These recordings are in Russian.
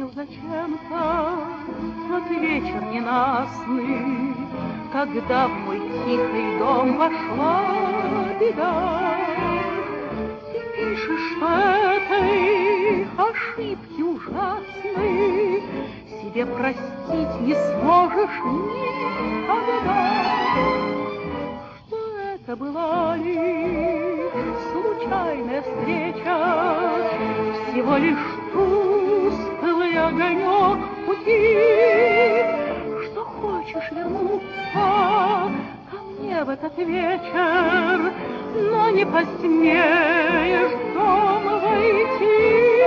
вспомнил зачем-то тот вечер ненастный, когда в мой тихий дом вошла беда. Ты пишешь, что этой ошибки ужасной себе простить не сможешь никогда. Что это была лишь случайная встреча, всего лишь тусклый огонек пути, что хочешь вернуться ко мне в этот вечер, но не посмеешь в дом войти.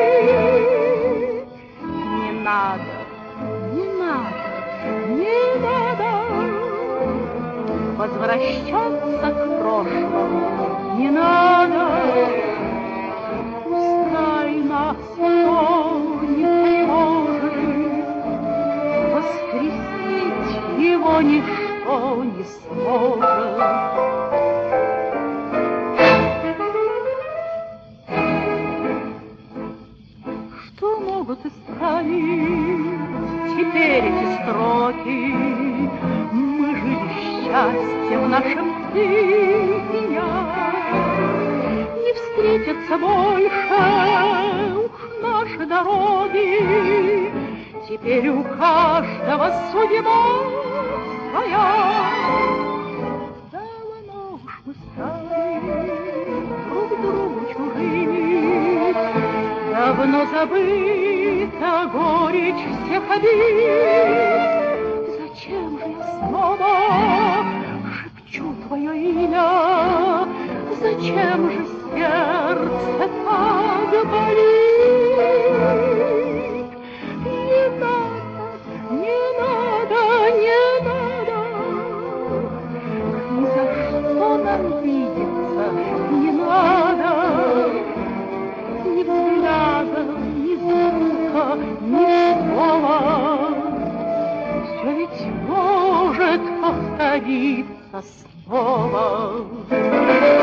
Не надо, не надо, не надо возвращаться к прошлому, не надо. Пускай нас никто не тревожит, воскресить его ничто не сможет. Что могут исправить теперь эти строки? Мы жили счастьем в нашем ты и я. Не встретятся больше уж наши дороги, теперь у каждого судьба своя. Давно уж мы стали друг другу чужими, давно забыта горечь всех обид. Зачем же я снова шепчу твое имя? Зачем же сердце так болит? Не надо, не надо, не надо, ни за что нам видеться не надо. Ни взгляда, ни звука, ни слова. Все ведь может повториться снова.